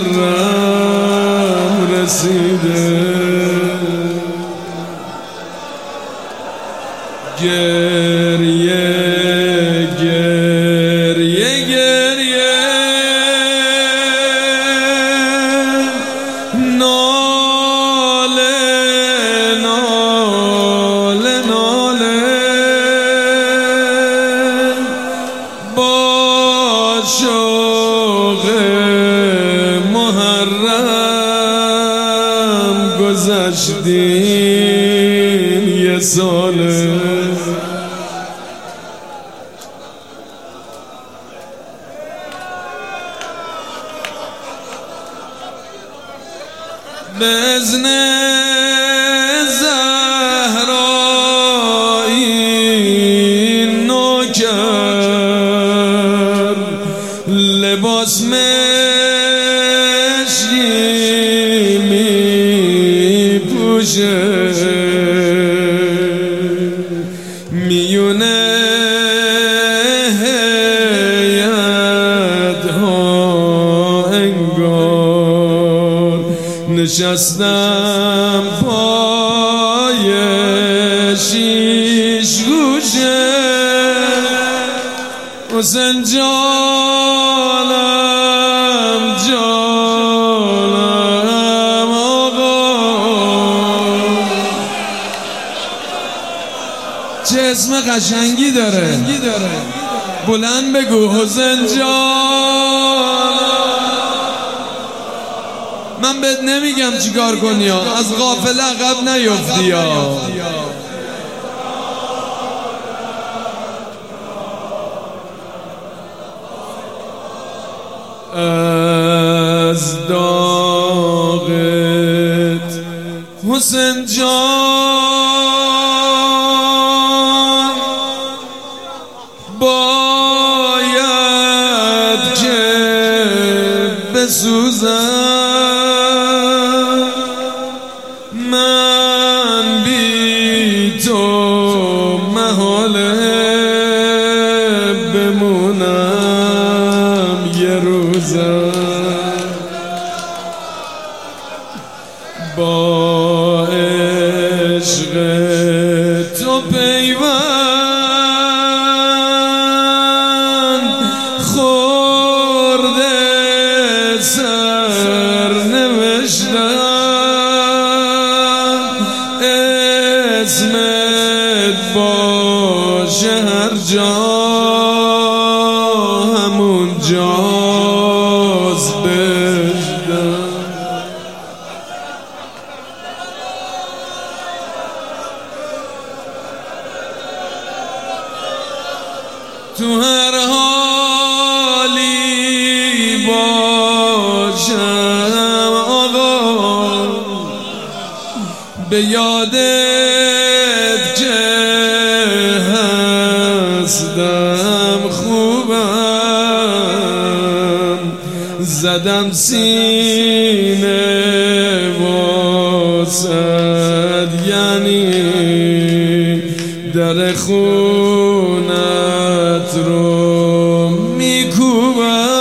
محرم رسیده، گریه گریه گریه، ناله ناله ناله، با شوق محرم گذشتیم یه ساله. بزن زهرایی نوکر، لباس مشکی می پوشه، میونه هیئت ها انگار نشستم پای شیش گوشه. حسین جانم جانم آقا، چه اسم قشنگی داره، بلند بگو حسین جان. من بهت نمیگم چیکار کنی ها، از غافله عقب نیفتی ها. از داغت حسین جان باید که بسوزم، من بی تو محاله بمونم یه روزم. با عشق تو پیوند خورده سر نوشتم، اسمت باشه هر جا همون جاست بشدم. تو هر حالی باشم آقا، به یادت که هستم خوبم، زدم سینه واسد یعنی در خونت رو میکوبم.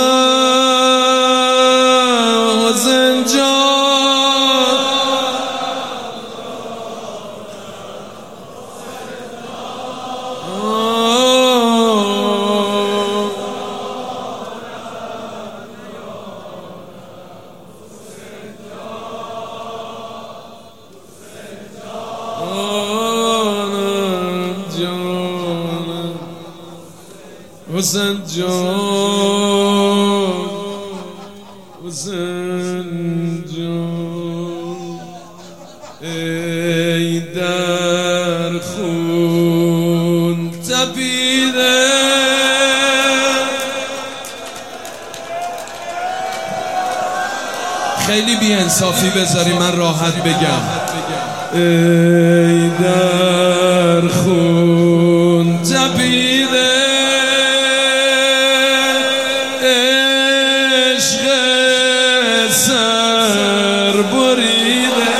حسین جان حسین جان حسین جان، ای در خون تپیده، خیلی بی انصافی بذاری من راحت بگم، ای در خون تپیده، سر بریده،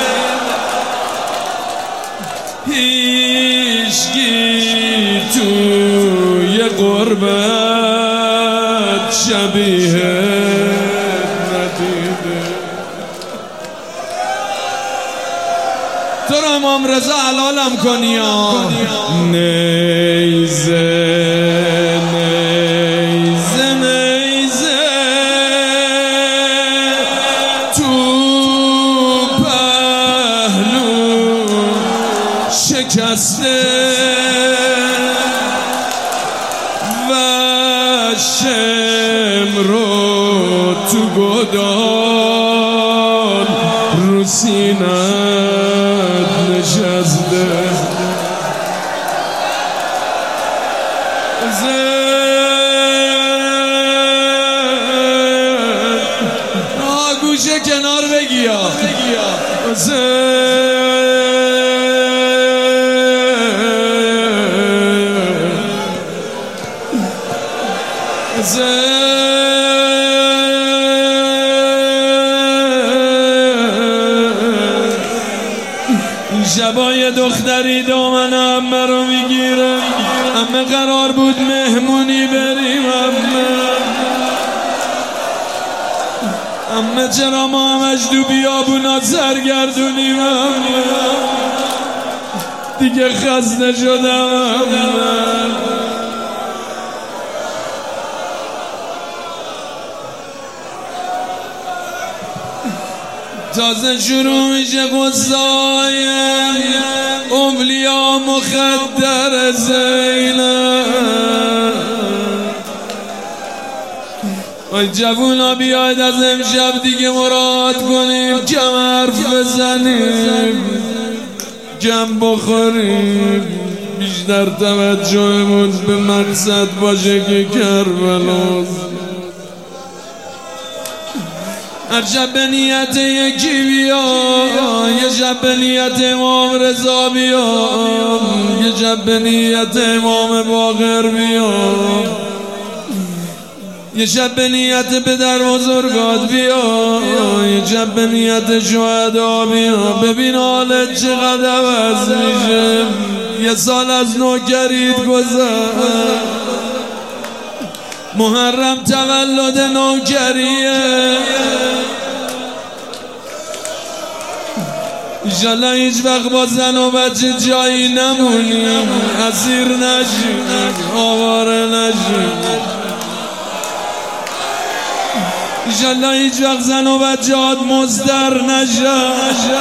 هیچکی توی غربت شبیه ندید. تو رو امام رضا حلالم کنی یا نیزه نیزه نیزه تو پهلو شکسته و شمرو تو گدال رو سینت نشسته گوشه کنار بگیا شبای دختری دامن عمه رو میگیره عمه قرار بود مهمونی بریم عمه چرا ما همش دو بیابونات سرگردونیم دیگه خسته شدم تازه شروع میشه قصای اولیا مخدر زینب ای جوونا بیاید از امشب دیگه مراد کنیم کم حرف بزنیم کم بخوریم بیشتر توجهمون به مقصد باشه که کربلاست هر شب به نیت یکی بیا یه شب به نیت امام رضا بیا یه شب به نیت امام باقر بیا یه شب به نیت پدر بزرگات بیا یه شب به نیت شهدا بیا ببین حالت چقدر عوض میشه یه سال از نوکریت گذشت محرم تولد نوکریه ایشالله هیچ وقت با زن و بچه جایی نمونیم اسیر نشیم آواره نشیم ایشالله هیچ وقت زن و بچه هات مزدر نشن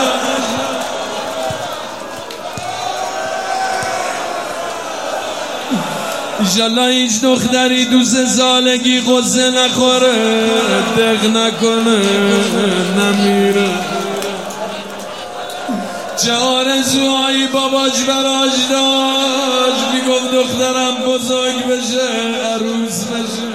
ایشالله هیچ دختری 2 سالگی غصه نخوره دق نکنه نمیره چه آرزوهایی باباش براش داشت میگفت دخترم بزرگ بشه عروس بشه